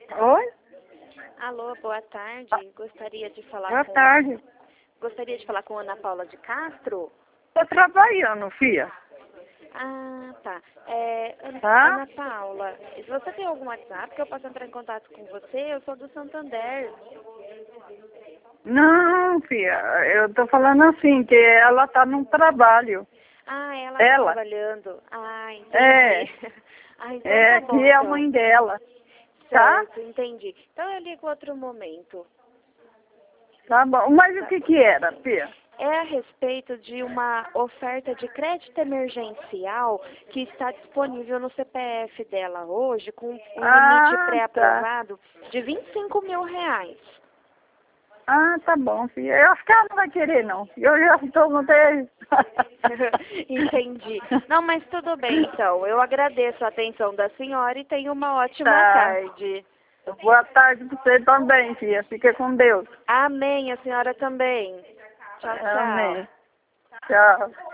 Oi? Alô, boa tarde. Gostaria de falar Boa com tarde. Ana Paula de Castro? Tô trabalhando, filha. Ah, tá. Tá? Ana Paula, se você tem algum WhatsApp que eu possa entrar em contato com você, eu sou do Santander. Não, filha. Eu tô falando assim, que ela tá num trabalho. Ah, ela tá Ela? trabalhando. Ah, É. entendi. Ah, então É, tá bom, que é a então. mãe dela. Tá? Certo, entendi. Então eu ligo outro momento. Tá bom. Mas o Tá. que era, filha? É a respeito de uma oferta de crédito emergencial que está disponível no CPF dela hoje, com um limite Ah, tá. pré-aprovado de R$ 25.000. Ah, tá bom, filha. Eu acho que ela não vai querer, não. Eu já estou até... Entendi. Não, mas tudo bem, então. Eu agradeço a atenção da senhora e tenha uma ótima Tá. tarde. Boa tarde pra você também, filha. Fica com Deus. Amém, a senhora também. Tchau, tchau. Amém. Tchau.